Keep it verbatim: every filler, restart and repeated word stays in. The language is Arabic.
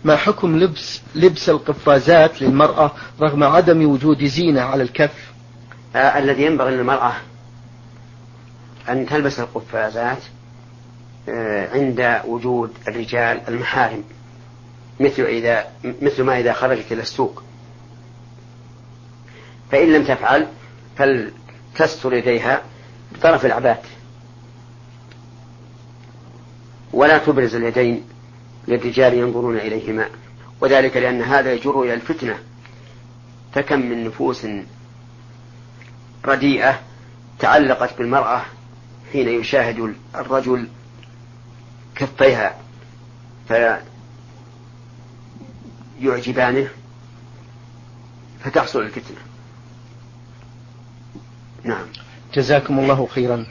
ما حكم لبس لبس القفازات للمرأة رغم عدم وجود زينة على الكف؟ آه الذي ينبغي للمرأة أن تلبس القفازات آه عند وجود الرجال المحارم، مثل إذا مثل ما إذا خرجت إلى السوق، فإن لم تفعل فلتستر يديها بطرف العبات ولا تبرز اليدين للرجال ينظرون إليهما، وذلك لأن هذا يجر إلى الفتنة. فكم من نفوس رديئة تعلقت بالمرأة حين يشاهد الرجل كفيها فيعجبانه فتحصل الفتنة. نعم. جزاكم الله خيرا.